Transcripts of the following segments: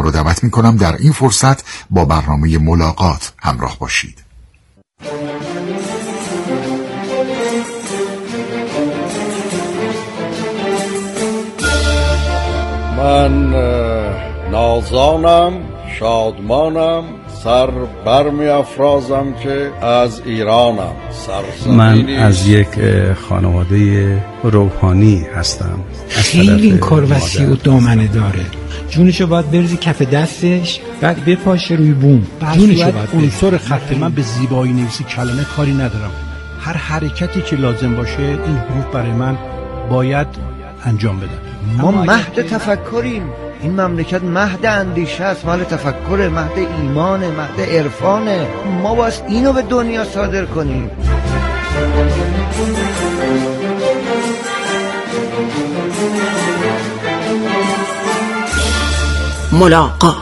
رو دعوت میکنم در این فرصت با برنامه ملاقات همراه باشید. من نازانم، شادمانم، سر برمی افرازم که از ایرانم. من از یک خانواده روحانی هستم. خیلی این کار وسیع و دامنه داره. جونشو باید بریزی کف دستش، بعد بپاشه روی بوم. جونشو باید عنصر خط من به زیبایی نویسی کلمه کاری ندارم. هر حرکتی که لازم باشه این حروف برای من باید انجام بدن. ما مهد تفکریم. این مملکت مهد اندیشه است، مهد تفکر، مهد ایمان، مهد عرفانه. ما باید اینو به دنیا صادر کنیم. ملاقات.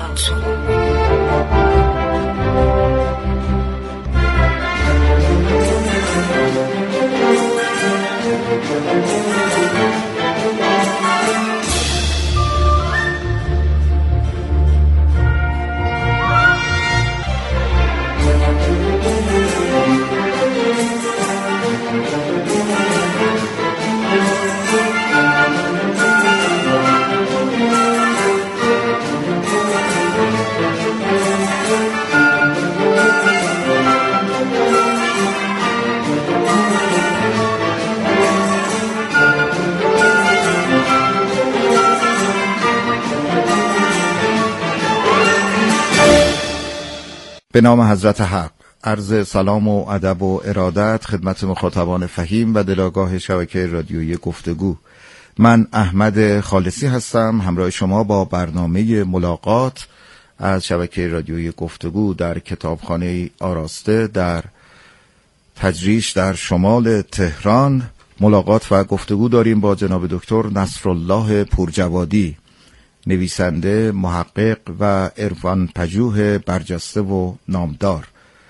به نام حضرت حق، عرض سلام و ادب و ارادت خدمت مخاطبان فهیم و دلاگاه شبکه رادیویی گفتگو. من احمد خالصی هستم، همراه شما با برنامه ملاقات از شبکه رادیویی گفتگو در کتابخانه آراسته در تجریش در شمال تهران. ملاقات و گفتگو داریم با جناب دکتر نصرالله پورجوادی، نویسنده، محقق و عرفان پژوه برجسته و نامدار.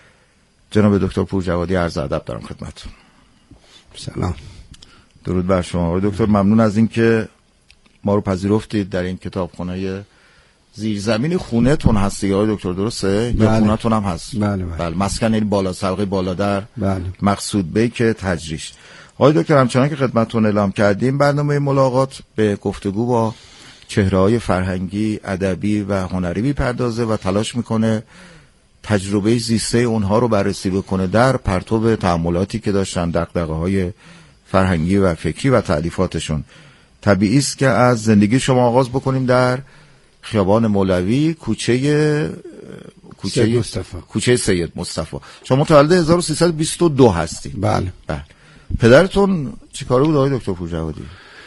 جناب دکتر پورجوادی، عرض ادب دارم خدمتتون. سلام، درود بر شما دکتر. ممنون از اینکه ما رو پذیرفتید در این کتابخانه زیرزمین. خونه تون هستی آقای دکتر، درسته؟ بله. یا خونه تون هم هست؟ بله. مسکن این بالا سلقه بالادر، بله. مقصود بیک تجریش. آقای دکتر، همچنان که خدمتتون اعلام کردیم، برنامه ملاقات به گفتگو با چهره‌های فرهنگی، ادبی و هنری میپردازه و تلاش میکنه تجربه زیسته اونها رو بررسی بکنه در پرتو تأملاتی که داشتن، دغدغه‌های فرهنگی و فکری و تألیفاتشون. طبیعی است که از زندگی شما آغاز بکنیم در خیابان مولوی، کوچه سید مصطفی. شما متولد 1322 هستی؟ بله. پدرتون چیکاره بود آقای دکتر پورجوادی؟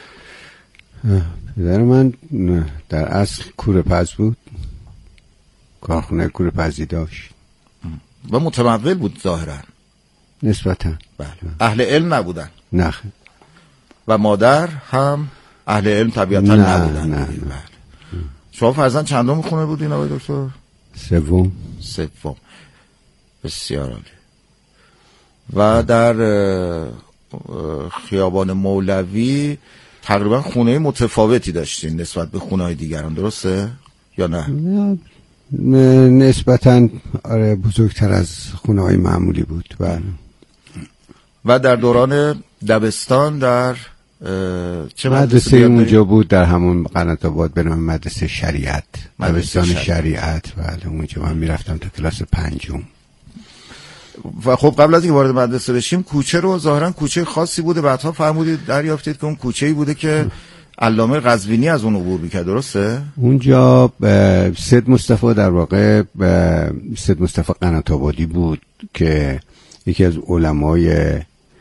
پدر من در اصل کوره‌پز بود، کارخونه کوره‌پزی داشت و متمول بود ظاهرا نسبتا. بله. اهل علم نبودن؟ نه. و مادر هم اهل علم طبیعتا نبودن؟ نه. شما فرزند چندم خونه بودین آقای دکتر؟ سوم. بسیار عالی. و در خیابان مولوی تقریبا خونه متفاوتی داشتین نسبت به خونه‌های دیگران، درسته یا نه؟ نسبتاً آره، بزرگتر از خونه‌های معمولی بود. بله. و در دوران دبستان در چه مدرسه اونجا بود؟ در همون قنات آباد به نام مدرسه شریعت، دبستان شریعت. بله، اونجا من میرفتم تا کلاس 5. و خب قبل از اینکه وارد مدرسه بشیم، کوچه رو ظاهرا کوچه خاصی بوده، بعدها فرمودید دریافتید که اون کوچه‌ای بوده که علامه قزوینی از اون عبور می‌کرد، درسته؟ اونجا سید مصطفی، در واقع سید مصطفی قنات آبادی بود که یکی از علمای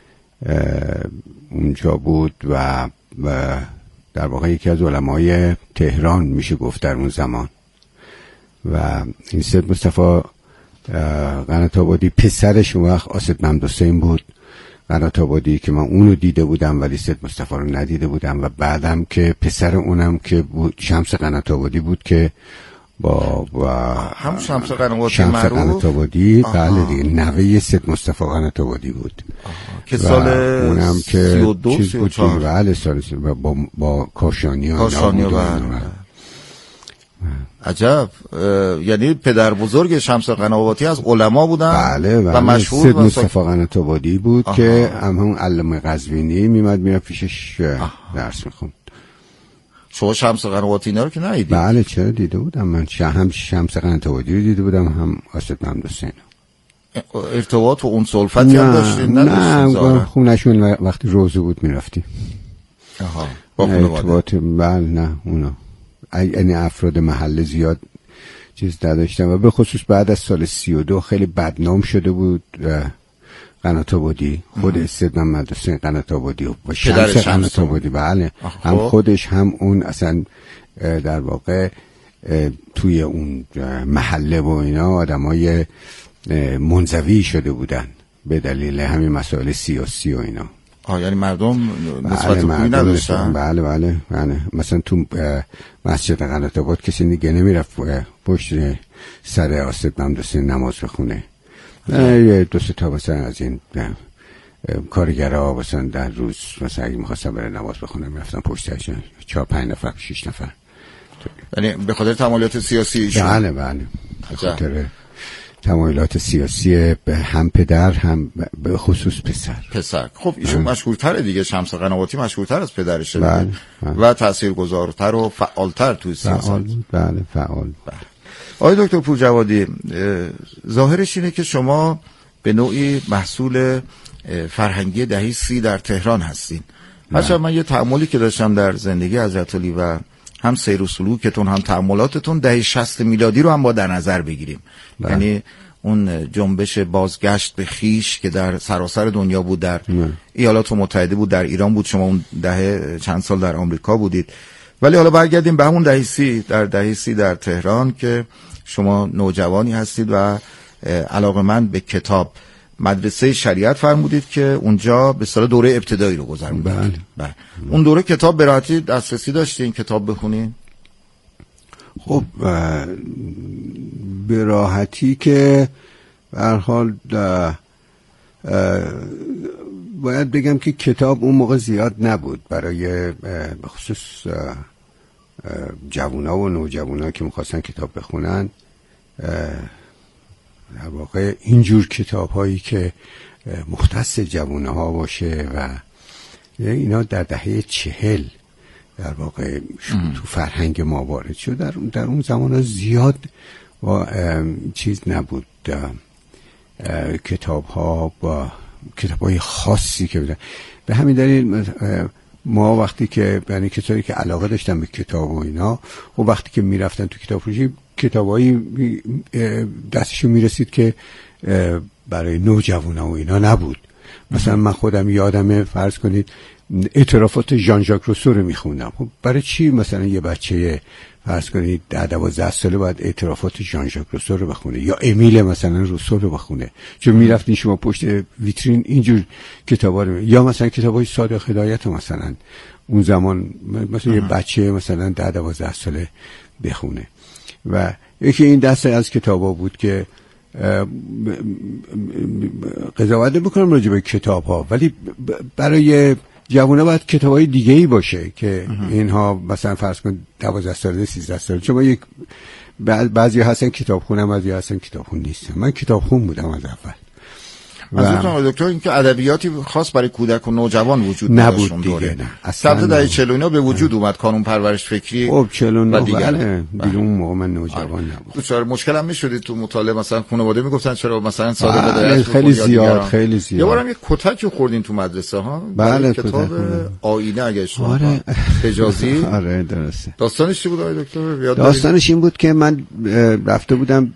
اونجا بود و در واقع یکی از علمای تهران میشه گفت در اون زمان. و این سید مصطفی قنات آبادی پسرش اون وقت آسد ممدوح‌حسین بود قنات آبادی، که من اونو دیده بودم ولی سید مصطفی رو ندیده بودم. و بعدم که پسر اونم که بود شمس قنات آبادی بود که با هم شمس قنات آبادی بله دیگه، نوه سید مصطفی قنات آبادی بود که سال اونم که 32 بله سال با کاشانی بله. عجب. یعنی پدر بزرگ شمس قناواتی از علما بودن. بله و مشهور سید مصطفی قناط‌آبادی بود که همون علامه قزوینی میاد پیشش درس میخوند. شما شمس قناواتی اینا رو که ندیدید؟ بله چرا دیده بودم من، هم شمس قناط‌آبادی رو دیده بودم، هم آصف محمدحسین. ارتباط و اون سلفتی هم داشتین؟ نه خونشون وقتی روزه بود میرفتیم. با ارتباط بله نه اونا یعنی افراد محله زیاد چیز نداشتم و به خصوص بعد از سال 32 خیلی بدنام شده بود قناط‌آبادی، خود سید محمدحسین قناط‌آبادی و شمس قناط‌آبادی. بله هم خودش هم اون اصلا در واقع توی اون محله و اینا آدمای منزوی شده بودن به دلیل همین مسائل سیاسی و اینا. یعنی مردم نسبت خوبی نداشتن؟ بله مثلا تو مسجد قناط‌آباد کسی دیگه نمیرفت پشت سر آصف محمدحسین نماز بخونه. یه دو سه تا مثلا از این کارگرها مثلا در روز مثلا اگه می‌خواستن برای نماز بخونن میرفتن پشتش 4-5 نفر 6 نفر. یعنی به خاطر تمایلات سیاسی ایشون؟ بله به خاطر تمایلات سیاسی هم پدر هم به خصوص پسر. خب ایشون مشهورتره دیگه، شمس قناواتی مشهورتر از پدرشه. بله. و تاثیرگذارتر و فعالتر توی سیاست. فعال. آقای دکتر پورجوادی، ظاهرش اینه که شما به نوعی محصول فرهنگی دهه 30 در تهران هستین. هرچند من یه تأملی که داشتم در زندگی حضرت علی و هم سیر و سلوکتون هم تأملاتتون دهه 60 میلادی رو هم با در نظر بگیریم. یعنی اون جنبش بازگشت به خیش که در سراسر دنیا بود، در ایالات متحده بود، در ایران بود، شما اون دهه چند سال در آمریکا بودید. ولی حالا برگردیم به همون دهه 30. در دهه 30 در تهران که شما نوجوانی هستید و علاقه‌مند به کتاب، مدرسه شریعت فرمودید که اونجا به اصطلاح دوره ابتدایی رو گذروندید. بله. اون دوره کتاب به راحتی دسترسی داشتین کتاب بخونین؟ خب به راحتی که به هر حال باید بگم که کتاب اون موقع زیاد نبود برای به خصوص جوونا و نوجوانا که می‌خواستن کتاب بخونن. در واقع اینجور کتاب هایی که مختص جوانه ها باشه و اینا در دهه 40 در واقع تو فرهنگ ما وارد شد. در اون زمان ها زیاد و چیز نبود، کتاب ها با کتاب های خاصی که بودن. به همین دلیل ما وقتی که یعنی کسایی که علاقه داشتن به کتاب و اینا و وقتی که میرفتن تو کتاب فروشی کتابایی دستشون میرسید که برای نوجوانا و اینا نبود. مثلا من خودم یادمه فرض کنید اعترافات ژان ژاک روسو رو میخوندم. خب برای چی مثلا یه بچه فرض کنید 10-12 ساله باید اعترافات ژان ژاک روسو رو بخونه یا امیل مثلا روسو رو بخونه؟ چون میرفتین شما پشت ویترین اینجور کتابا رو، یا مثلا کتابای صادق هدایت مثلا اون زمان مثلا یه بچه مثلا 10-12 ساله بخونه. و یکی این دسته از کتابا بود که قضاوت بکنم راجع به کتاب ها، ولی برای جوونا باید کتابای دیگه ای باشه که اینها مثلا فرض کن 12 ساله 13 ساله. چون یک بعضی هستن کتاب خونم، بعضی هستن کتاب خون نیستن. من کتاب خون بودم از اول. منظورتون دکتر این که ادبیاتی خاص برای کودک و نوجوان وجود نبود دیگه. نه اصلا دهه 40 اینا به وجود اومد کانون پرورش فکری. خب 49 بله دیگه اون موقع من نوجوان نبود. چرا مشکل هم میشد تو مطالعه؟ مثلا خانواده میگفتن چرا مثلا صادق هدایت خیلی زیاد یه بارم یه کتک خوردین تو مدرسه ها؟ بله کتاب آینه اگه اشتباه حجازی. آره درسته. داستانش چی بود آقای دکتر؟ داستانش این بود که من رفته بودم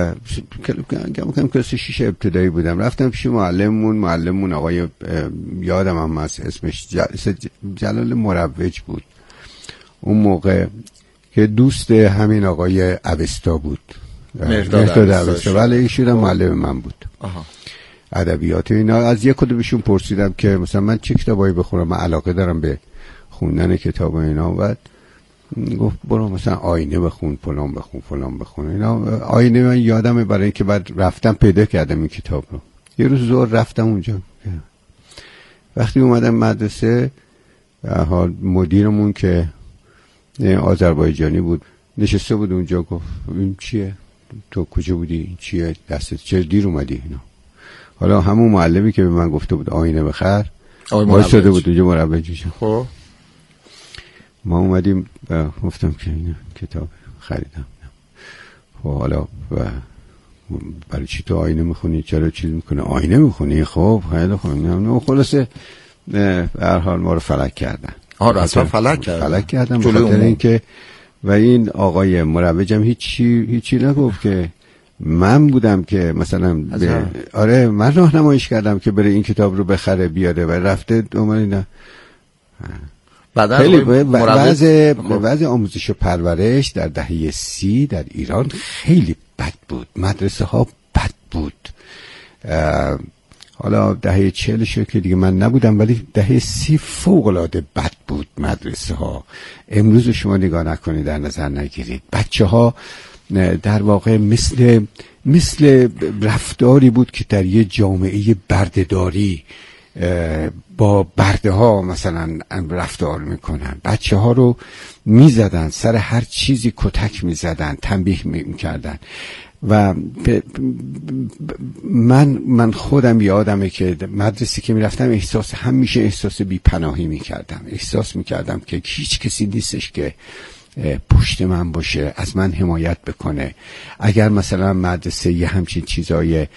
کلاس 6 ابتدایی بودم، رفتم پیش معلممون آقای یادم هم از اسمش جلال مروج بود اون موقع که دوست همین آقای اوستا بود، مهرداد اوستا. ولی ایشون معلم من بود ادبیات اینا. از یک کدومشون پرسیدم که مثلا من چه کتابایی بخونم، من علاقه دارم به خوندن کتاب اینا. بعد گفت برو مثلا آینه بخون، فلان بخون اینا. آینه من یادمه برای اینکه بعد رفتم پیدا کردم این کتاب رو. یه روز ظهر رفتم اونجا، وقتی اومدم مدرسه حال مدیرمون که آذربایجانی بود نشسته بود اونجا، گفت این چیه؟ تو کجا بودی؟ این چیه دستت؟ چه دیر اومدی؟ اینا. حالا همون معلمی که به من گفته بود آینه بخر وایساده بود اونجا مروج. خب ما اومدیم گفتم که این کتاب خریدم. خب حالا برای چی تو آینه میخونی؟ چرا چیز میکنه؟ آینه میخونی؟ خب خیلی خوب. خلاصه به هر حال ما رو فلک کردن. اصلا فلک کردن به خاطر اینکه و این آقای مروجم هیچی نگفت که من بودم که مثلا آره من راهنماییش کردم که بره این کتاب رو بخره بیاره و رفته اومد. بعض آموزش و پرورش در دهه 30 در ایران خیلی بد بود، مدرسه ها بد بود. حالا دهه 40 شد که دیگه من نبودم، ولی دهه 30 فوق‌العاده بد بود مدرسه ها. امروز شما نگاه نکنید، در نظر نگیرید، بچه ها در واقع مثل رفتاری بود که در یه جامعه بردهداری با برده ها مثلا رفتار میکنن. بچه ها رو میزدن، سر هر چیزی کتک میزدن، تنبیه میکردن. و من خودم یادمه که مدرسه که میرفتم همیشه احساس بی‌پناهی میکردم. احساس میکردم که هیچ کسی نیستش که پشت من باشه، از من حمایت بکنه. اگر مثلا مدرسه یه همچین چیزای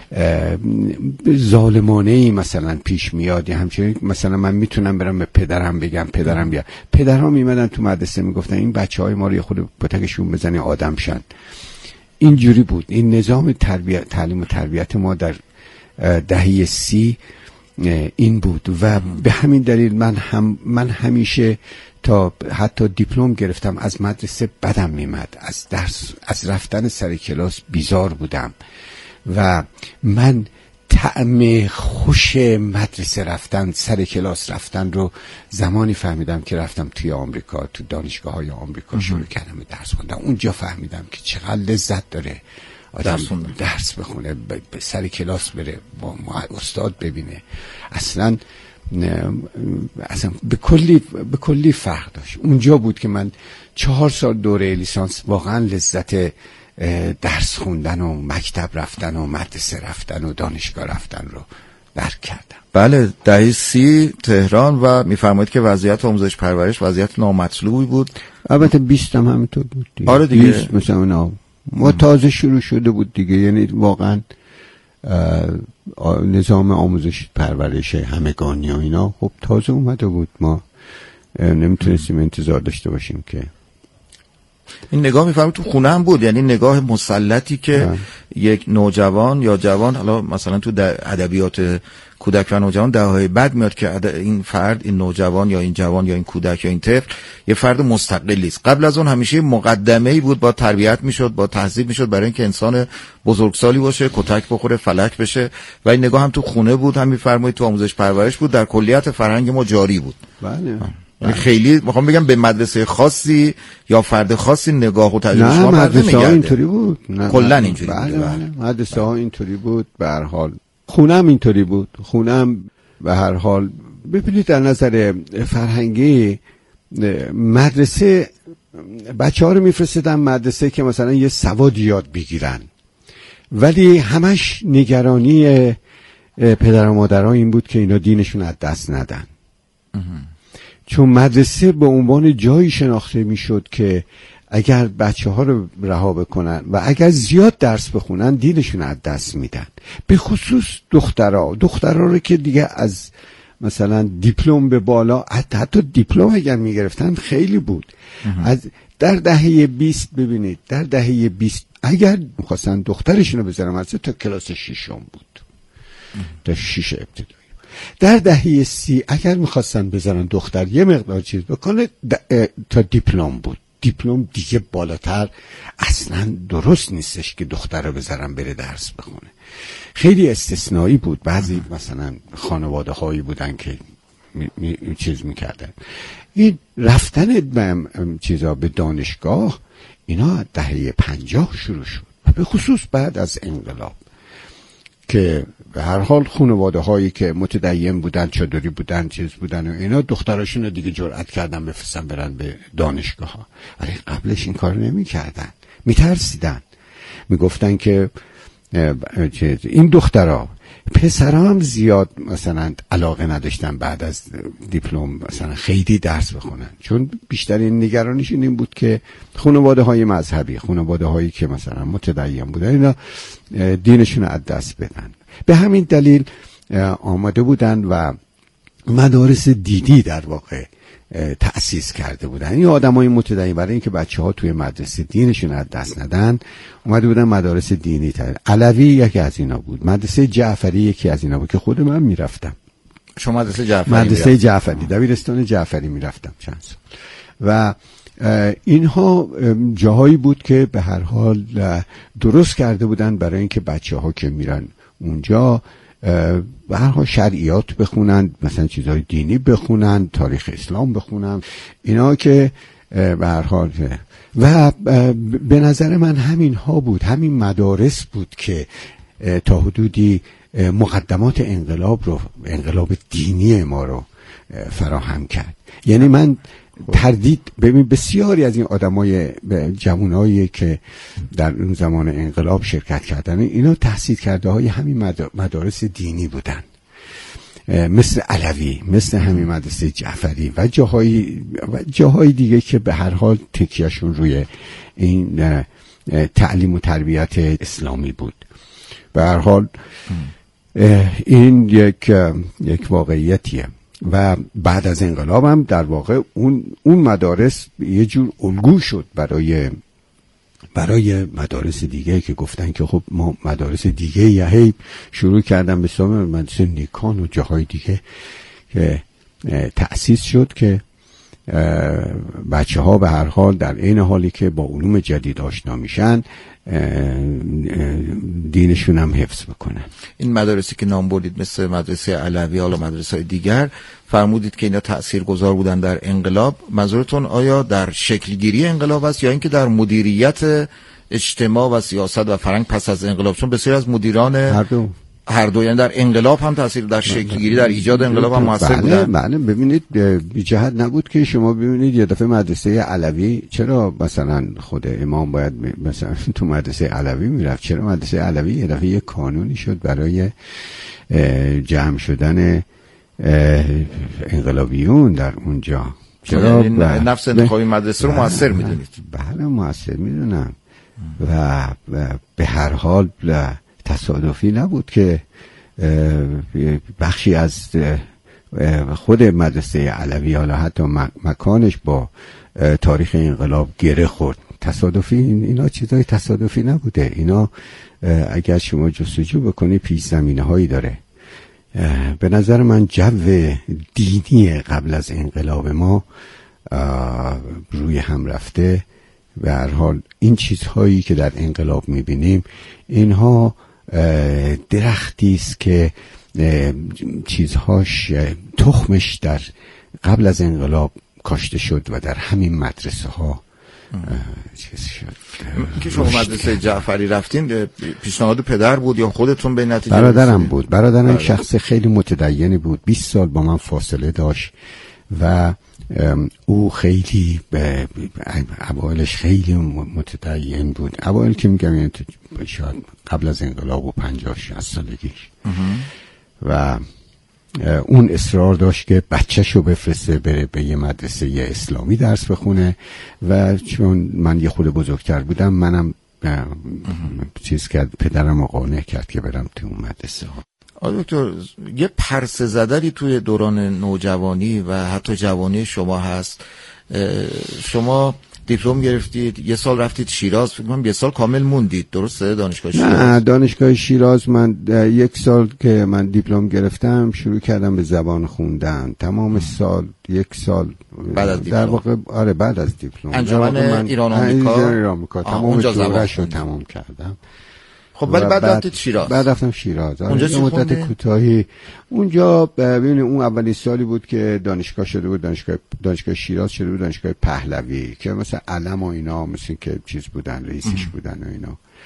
ظالمانه‌ای مثلا پیش میاد، یا همچنین مثلا من میتونم برم به پدرم بگم پدرم بیا. پدرها میمدن تو مدرسه میگفتن این بچهای ما رو یه خود پتکشون بزنی آدم شن. اینجوری بود. این نظام تعلیم و تربیت ما در دهه 30 این بود و به همین دلیل من همیشه تا حتی دیپلم گرفتم از مدرسه بدم میمد، از رفتن سر کلاس بیزار بودم و من طعم خوش مدرسه رفتن، سر کلاس رفتن رو زمانی فهمیدم که رفتم توی آمریکا، تو دانشگاه‌های آمریکا شروع کردم به درس خوندن. اونجا فهمیدم که چقدر لذت داره آدم درس بخونه، به سر کلاس بره، با استاد ببینه. اصلا به کلی فرق داشت. اونجا بود که من 4 سال دوره لیسانس واقعا لذت درس خوندن و مکتب رفتن و مدرسه رفتن و دانشگاه رفتن رو درک کردم. بله، دهه 30 تهران و میفرمایید که وضعیت آموزش پرورش وضعیت نامطلوبی بود. البته 20 هم همینطور بود دیگه. آره دیگه 20 مثلا ما تازه شروع شده بود دیگه، یعنی واقعا نظام آموزش پرورش همگانی و اینا خب تازه اومده بود. ما نمیتونستیم انتظار داشته باشیم که این نگاه میفهمید تو خونه هم بود، یعنی نگاه مسلطی که یک نوجوان یا جوان، حالا مثلا تو ادبیات کودک و نوجوان دهه‌های بعد میاد که این فرد، این نوجوان یا این جوان یا این کودک یا این طفل یه فرد مستقلی است. قبل از اون همیشه مقدمه‌ای بود، با تربیت میشد، با تهذیب میشد برای اینکه انسان بزرگسالی باشه، کتک بخوره، فلک بشه. و این نگاه هم تو خونه بود، هم میفرمایید تو آموزش پرورش بود، در کلیت فرهنگ ما جاری بود. بله. خیلی میخوام بگم به مدرسه خاصی یا فرد خاصی نگاه و تجربه شما مدرسه ها اینطوری بود، کلا اینجوری بود. بله. مدرسه ها اینطوری بود. به هر حال خونم اینطوری بود. خونم به هر حال ببینید در نظر فرهنگی مدرسه بچه ها رو میفرستدن مدرسه که مثلا یه سواد یاد بگیرن، ولی همش نگرانی پدر و مادرها این بود که اینا دینشون از دست ندن. چون مدرسه به عنوان جایی شناخته میشد که اگر بچه ها رو رها بکنن و اگر زیاد درس بخونن دینشون از دست میدن. به خصوص دخترها رو که دیگه از مثلا دیپلم به بالا، حتی دیپلم اگر میگرفتن خیلی بود. از در دهه 20 ببینید، در دهه 20 اگر میخواستن دخترشون رو بذارن مدرسه تا کلاس 6 بود، تا 6 ابتدایی. در دهه 30 اگر میخواستن بذارن دختر یه مقدار چیز بکنه تا دیپلم بود. دیپلم دیگه بالاتر اصلا درست نیستش که دختر رو بذارن بره درس بخونه. خیلی استثنایی بود. بعضی مثلا خانواده هایی بودن که چیز میکردن. این رفتن چیزا به دانشگاه اینا دهه 50 شروع شد و به خصوص بعد از انقلاب. که به هر حال خانواده هایی که متدین بودن، چادری بودن، چیز بودن و اینا، دختراشون رو دیگه جرأت کردن بفرستن برن به دانشگاه ها. ولی قبلش این کار نمی کردن، می ترسیدن، می گفتن که این دخترها، پسرها هم زیاد مثلا علاقه نداشتن بعد از دیپلم مثلا خیلی درس بخونن، چون بیشترین نگرانیشون این بود که خانواده های مذهبی، خانواده هایی که مثلا متدین بودن، اینا دینشون رو از دست بدن. به همین دلیل آماده بودن و مدارس دینی در واقع تأسیس کرده بودن. این آدمای متدین برای اینکه بچه‌ها توی مدرسه دینشون از دست ندن، اومده بودن مدارس دینی تر. علوی یکی از اینا بود، مدرسه جعفری یکی از اینا بود که خود من میرفتم. شما مدرسه جعفری؟ مدرسه جعفری، دبیرستان جعفری میرفتم چند سال. و اینها جاهایی بود که به هر حال درست کرده بودن برای اینکه بچه‌ها که میرن اونجا به هر حال شرعیات بخونن، مثلا چیزهای دینی بخونن، تاریخ اسلام بخونن، اینا که به هر حال. و به نظر من همین ها بود، همین مدارس بود که تا حدودی مقدمات انقلاب دینی ما رو فراهم کرد. یعنی من تردید، ببین بسیاری از این آدمای جوانایی که در اون زمان انقلاب شرکت کردن، اینا تحصیل کرده های همین مدارس دینی بودن، مثل علوی، مثل همین مدرسه جعفری و جاهای دیگه که به هر حال تکیهشون روی این تعلیم و تربیت اسلامی بود. به هر حال این یک واقعیتیه. و بعد از انقلاب هم در واقع اون مدارس یه جور الگو شد برای مدارس دیگه که گفتن که خب ما مدارس دیگه یه شروع کردن به اسم مدرسه نیکان و جاهای دیگه که تأسیس شد که بچه ها به هر حال در این حالی که با علوم جدید آشنا میشن دینشون هم حفظ بکنن. این مدارسی که نام بردید مثل مدرسه علوی، حالا مدرسه‌های دیگر، فرمودید که اینا تأثیرگذار بودن در انقلاب. منظورتون آیا در شکلگیری انقلاب است یا اینکه در مدیریت اجتماع و سیاست و فرهنگ پس از انقلاب؟ چون بسیار از مدیران هر دو، یعنی در انقلاب هم تاثیر، در شکلگیری، در ایجاد انقلاب هم موثر بودن. بله ببینید، بی جهت نبود که شما ببینید یه دفعه مدرسه علوی، چرا مثلا خود امام باید مثلا تو مدرسه علوی میرفت؟ چرا مدرسه علوی یه دفعه یه قانونی شد برای جمع شدن انقلابیون در اونجا؟ چرا نفس انتخابی مدرسه رو موثر میدونید؟ بله موثر میدونم. و به هر حال تصادفی نبود که بخشی از خود مدرسه علوی، حالا حتی مکانش با تاریخ انقلاب گره خورد. تصادفی اینا چیزای تصادفی نبوده. اینا اگر شما جستجو بکنی پیش زمینه هایی داره. به نظر من جو دینی قبل از انقلاب ما روی هم رفته. به هر حال این چیزهایی که در انقلاب میبینیم، اینها درختی است که چیزهاش تخمش در قبل از انقلاب کاشته شد و در همین مدرسه ها چیز شد. که شما مدرسه جعفری رفتین، پیشنهاد پدر بود یا خودتون به نتیجه؟ برادرم بود. برادرم شخص خیلی متدینی بود، 20 سال با من فاصله داشت و او خیلی اوایلش خیلی متدین بود. اوایل که میگم یعنی شاید قبل از انقلاب و 50-60 سالگیش. و اون اصرار داشت که بچه‌شو بفرسته بره به یه مدرسه یه اسلامی درس بخونه و چون من یه خود بزرگتر بودم، منم چیز کرد، پدرم قانع کرد که برم تو اون مدرسه ها. دکتر، یه پرسه زدنی توی دوران نوجوانی و حتی جوانی شما هست. شما دیپلم گرفتید، یه سال رفتید شیراز، فکر کنم یه سال کامل موندید، درسته؟ دانشگاه شیراز؟ نه، دانشگاه شیراز من 1 سال که من دیپلم گرفتم شروع کردم به زبان خوندن. تمام سال 1 سال بعد از دیپلم، در واقع آره بعد از دیپلم انجمن ایران آمریکا تمام دوره‌اش رو تمام کردم. خب بعد رفتید شیراز؟ بعد رفتم شیراز. اونجا چه مدت کوتاهی اونجا. ببینید اون اولین سالی بود که دانشگاه شده بود، دانشگاه شیراز شده بود دانشگاه پهلوی، که مثلا علم و اینا مثل که چیز بودن، رئیسش بودن و اینا.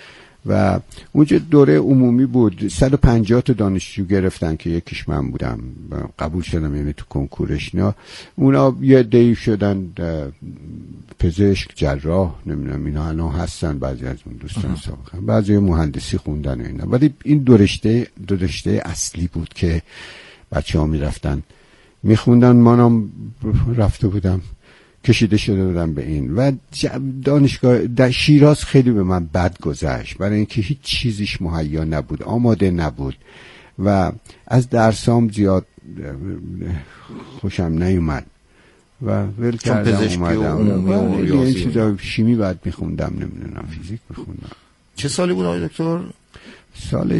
و اونجا دوره عمومی بود، 150 تا دانشجو گرفتن که یکیش من بودم، قبول شدم یعنی تو کنکورش. اونا یه عده‌ای شدن پزشک، جراح، نمیدونم اینا الان هستن، بعضی از اون دوستان سابقا بعضی مهندسی خوندن اینا. ولی این دو رشته اصلی بود که بچه‌ها میرفتن میخوندن. منم رفته بودم، کشیده شده بودم به این. و دانشگاه در شیراز خیلی به من بد گذشت، برای اینکه هیچ چیزیش مهیا نبود، آماده نبود و از درسام زیاد خوشم نیومد و ول کردم اومدم. این چیزا شیمی بعد میخوندم، نمیدونم فیزیک میخوندم. چه سالی بود آقای دکتر؟ سال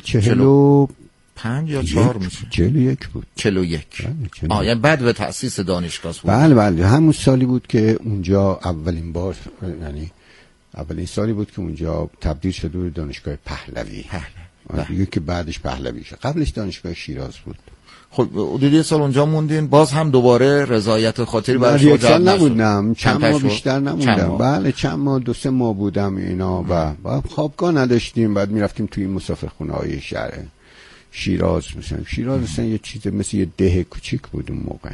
45 یا 4 میشه؟ 41 بود. 41. یعنی بعد به تأسیس دانشگاه بود. بله همون سالی بود که اونجا اولین بار، یعنی اولین سالی بود که اونجا تبدیل شده به دانشگاه پهلوی. دیگه که بعدش پهلوی شد، قبلش دانشگاه شیراز بود. خب حدود یه سال اونجا موندین، باز هم دوباره رضایت خاطری برای شما جلب نشد؟ نبودم، چند ماه بیشتر نموندم. بله چند ماه، 2-3 ماه بودم اینا و خوابگاه نداشتیم، بعد میرفتیم توی مسافرخونه‌های شهر شیراز. مثلا شیراز مثلا یه چیز مثل یه ده کوچیک بود اون موقع.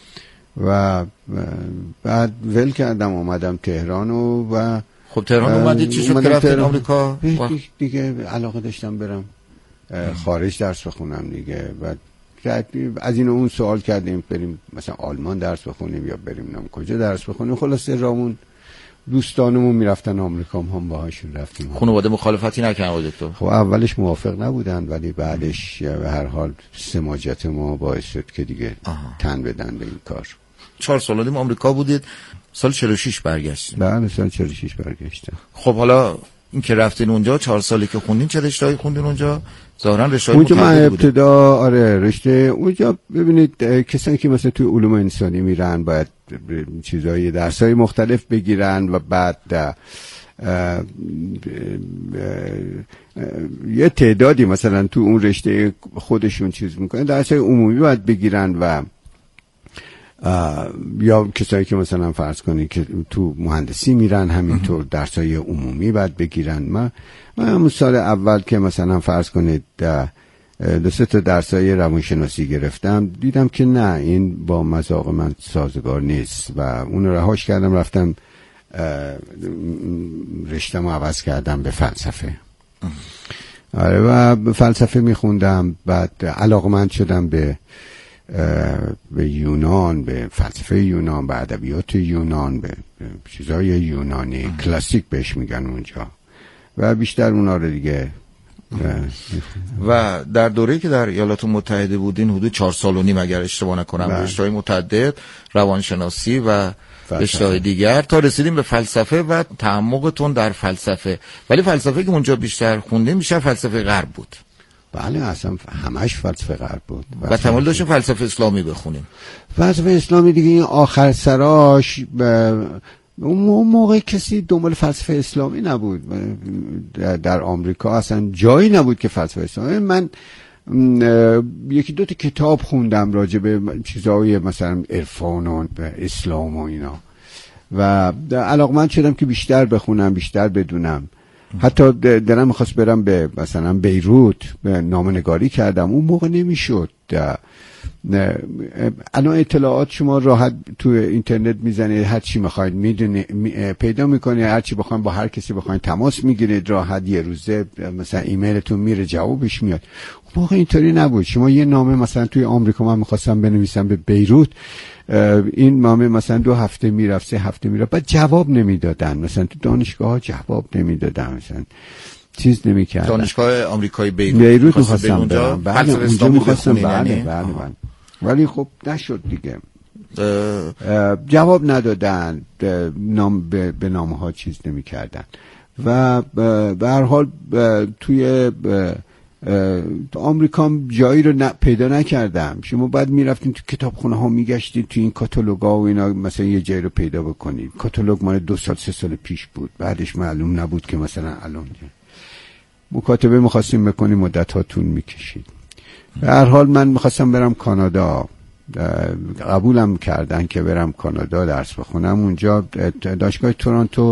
و بعد ول کردم اومدم تهران و خب تهران اومدید چی شد که رفتید آمریکا؟ دیگه علاقه داشتم برم خارج درس بخونم دیگه. و از این اون سوال کردیم بریم مثلا آلمان درس بخونیم یا بریم کجا درس بخونیم. خلاصه رامون دوستانمون میرفتن آمریکا، هم باهاشون رفتیم. خانواده مخالفتی نکردن دکتر؟ خب اولش موافق نبودن، ولی بعدش به هر حال سماجت ما باعث شد که دیگه تن بدن به این کار. 4 سال دیگه آمریکا بودید، سال 46 برگشتید؟ بله سال 46 برگشتم. خب حالا این که رفتین اونجا 4 سالی که خوندین چه رشته‌ای خوندین اونجا؟ ظاهرا رشته‌ای اونجا من ابتدا رشته اونجا ببینید کسانی که مثلا توی علوم انسانی میرن باید چیزای درسای مختلف بگیرن و بعد یه تعدادی مثلا تو اون رشته خودشون چیز میکنن، درسای عمومی باید بگیرن و یا کسایی که مثلا فرض کنید که تو مهندسی میرن همینطور درسای عمومی باید بگیرن. من همون سال اول که مثلا فرض کنید 2-3 تا درسای روانشناسی گرفتم، دیدم که نه این با مذاق من سازگار نیست و اون رو رهاش کردم، رفتم رشته‌مو عوض کردم به فلسفه. و فلسفه میخوندم، بعد علاقمند شدم به یونان، به فلسفه یونان، به ادبیات یونان، به چیزای یونانی کلاسیک بهش میگن اونجا و بیشتر اونا رو دیگه. و در دوره‌ای که در ایالات متحده بودین حدود 4 سال و نیم اگر اشتباه نکنم، رشته‌های متعدد، روانشناسی و رشته‌های دیگر، تا رسیدیم به فلسفه و تعمقتون در فلسفه. ولی فلسفه که اونجا بیشتر خوندین بیشتر فلسفه غرب بود؟ بله اصلا همش فلسفه غرب بود و تمایل داشتیم فلسفه اسلامی بخونیم. فلسفه اسلامی دیگه این آخر سراش اون موقع کسی دنبال فلسفه اسلامی نبود در آمریکا، اصلا جایی نبود که فلسفه اسلامی. من 1-2 تا کتاب خوندم راجع به چیزای مثلا عرفان و اسلام و اینا و علاقمند شدم که بیشتر بخونم، بیشتر بدونم. حتی دلم می‌خواست برم به مثلا بیروت، نامه‌نگاری کردم، اون موقع نمیشد. الان اطلاعات شما راحت تو اینترنت میزنید، هر چی میخواید میدونید، پیدا میکنید، هر چی بخواید با هر کسی بخواید تماس میگیرید، راحت یه روزه مثلا ایمیلتون میره جوابش میاد. اون موقع اینطوری نبود. شما یه نامه مثلا توی آمریکا من میخواستم بنویسم به بیروت، این نامه مثلا 2 هفته میرفت، 3 هفته میرفت، بعد جواب نمیدادن. مثلا تو دانشگاه ها جواب نمیدادن، مثلا چیز نمیکردن. دانشگاه آمریکایی بیروت میخواستم برم، بعد اونجا میخواستم بله. ولی خب نشد دیگه، جواب ندادن، به نامه ها چیز نمیکردن و به هر حال توی آمریکا جایی رو پیدا نکردم. شما بعد میرفتین تو کتابخونه ها میگشتید تو این کاتالوگا و اینا، مثلا یه جایی رو پیدا بکنید. کاتالوگ مال 2 سال 3 سال پیش بود، بعدش معلوم نبود که مثلا الان مکاتبه میخواستیم بکنیم، مدت ها طول میکشید. به هر حال من میخواستم برم کانادا قبولم کردن که برم کانادا درس بخونم. اونجا دانشگاه تورنتو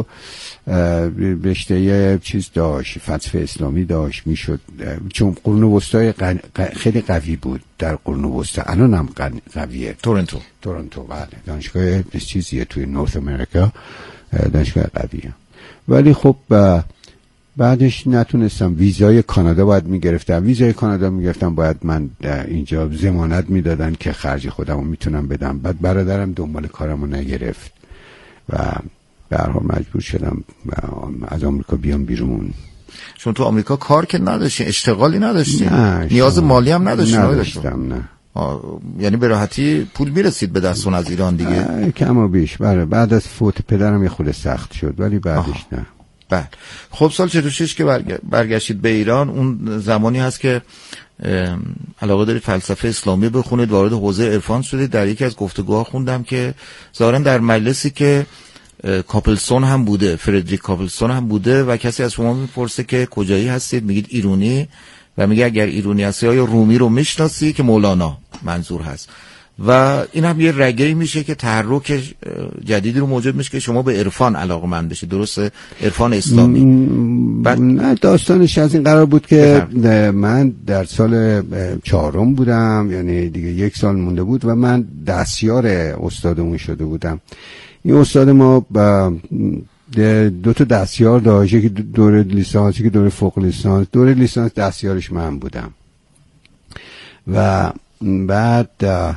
رشته چیز داشت، فلسفه اسلامی داشت، میشد چون قرون وسطای خیلی قوی بود در قرون وسطا، الان هم قویه. تورنتو بله، دانشگاه چیزیه توی نورث امریکا، دانشگاه قویه. ولی خب بعدش نتونستم، ویزای کانادا باید میگرفتم، ویزای کانادا میگرفتم باید من اینجا ضمانت میدادن که خرج خودمو میتونم بدم. بعد برادرم دنبال کارمو نگرفت و به هر حال مجبور شدم از آمریکا بیام بیرون. چون تو آمریکا کار که نداشتی، اشتغالی نداشتی، نیاز مالی هم نداشتم. نه یعنی به راحتی پول میرسید به دستون از ایران دیگه؟ کم و بیش. بله، بعد از فوت پدرم یه خود سخت شد ولی بعدش نه. بله. خب سال 46 که برگشتید به ایران، اون زمانی هست که علاقه دارید فلسفه اسلامی بخونید، وارد حوزه عرفان شدید. در یکی از گفتگوها خوندم که ظاهرا در مجلسی که کاپلسون هم بوده، فردریک کاپلسون هم بوده و کسی از شما میپرسه که کجایی هستید، میگید ایرانی و میگه اگر ایرانی هستی آیا رومی رو میشناسی، که مولانا منظور هست. و این هم یه رگه‌ای میشه که تحرک جدیدی رو موجب میشه که شما به عرفان علاقه‌مند بشید، درسته؟ عرفان اسلامی. نه، داستانش از این قرار بود که من در سال 4 بودم، یعنی دیگه 1 سال مونده بود و من دستیار استادمون شده بودم. این استاد ما 2 تا دستیار داشت، یکی دوره لیسانس، یکی دوره فوق لیسانس. دوره لیسانس دستیارش من بودم و بعد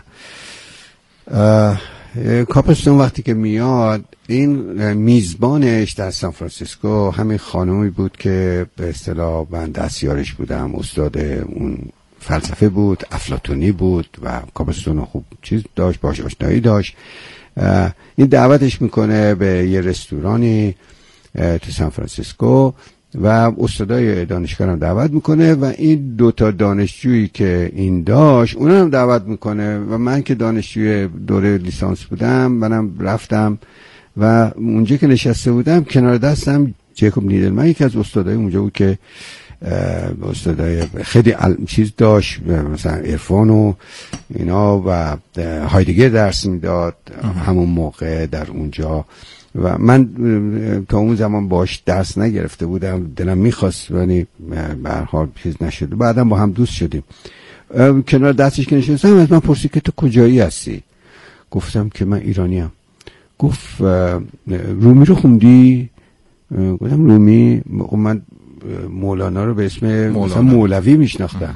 کاپلستون وقتی که میاد، این میزبانش در سان فرانسیسکو همین خانومی بود که به اصطلاح من دستیارش بودم. استاد اون فلسفه بود، افلاطونی بود و کاپلستون خوب چیز داشت، باش آشنایی داشت. این دعوتش میکنه به یه رستورانی تو سان فرانسیسکو و استادای دانشگاه هم دعوت میکنه و این 2 تا دانشجویی که این داشت اون هم دعوت میکنه و من که دانشجوی دوره لیسانس بودم منم رفتم و اونجا که نشسته بودم کنار دستم جیکوب نیدلمن، یکی از استادای اونجا بود که استادای خیلی چیز داشت، مثلا عرفان و اینا و هایدگر درس میداد همون موقع در اونجا و من تا اون زمان باش درس نگرفته بودم، دلم میخواست ولی به هر حال چیز نشد. بعدم با هم دوست شدیم. کنار دستش که نشستم از من پرسید که تو کجایی هستی؟ گفتم که من ایرانیم. گفت رومی رو خوندی؟ گفتم رومی؟ من مولانا رو به اسم مثلا مولوی میشناختم.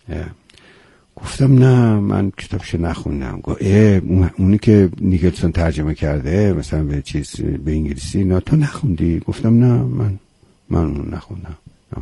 گفتم نه من کتابشو نخوندم. گفت اونی که نیکلسون ترجمه کرده مثلا به چیز به انگلیسی، نه تو نخوندی؟ گفتم نه من اون نخوندم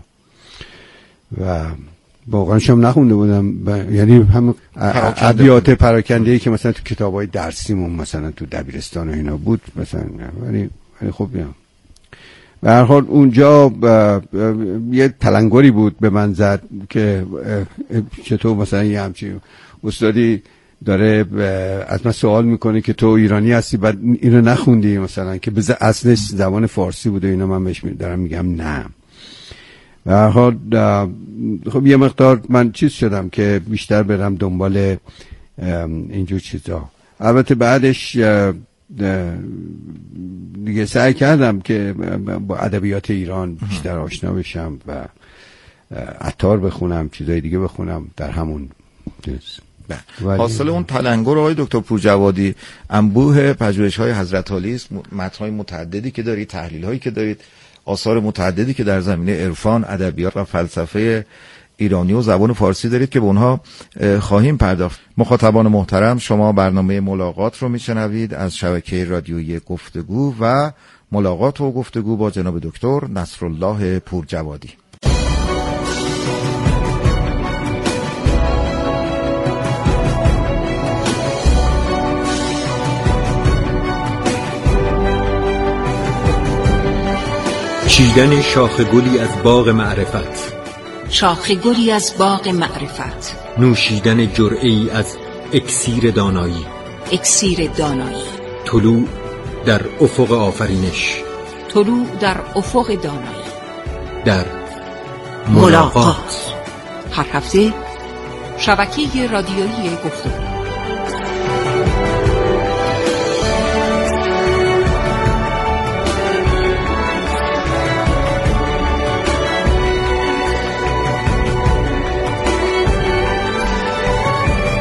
و واقعا شم نخونده بودم. یعنی هم ابیات پراکنده‌ای که مثلا تو کتابای درسیمون مثلا تو دبیرستان و اینا بود مثلا، ولی خب به هر حال اونجا یه تلنگری بود به من زد که چطور مثلا یه همچین استادی داره از من سوال میکنه که تو ایرانی هستی بعد اینو نخوندی مثلا، که اصلش زبان فارسی بوده اینا. من بهش دارم میگم نه. به هر حال خب یه مقدار من چیز شدم که بیشتر برم دنبال اینجور چیزا. البته بعدش دیگه سعی کردم که با ادبیات ایران بیشتر آشنا بشم و عطار بخونم، چیزای دیگه بخونم در همون حاصل اون تلنگر آقای دکتر پورجوادی انبوه پژوهش‌های حضرت علی است، متن‌های متعددی که دارید، تحلیل‌هایی که دارید، آثار متعددی که در زمینه عرفان، ادبیات و فلسفه ایرانی و زبان فارسی دارید که به اونها خواهیم پرداخت. مخاطبان محترم، شما برنامه ملاقات رو میشنوید از شبکه رادیویی گفتگو و ملاقات و گفتگو با جناب دکتر نصرالله پورجوادی. چیدن شاخ گلی از باغ معرفت، شاخ گلی از باغ معرفت، نوشیدن جرعه‌ای از اکسیر دانایی، اکسیر دانایی، طلوع در افق آفرینش، طلوع در افق دانایی، در ملاقات. هر هفته شبکه رادیویی گفتگو.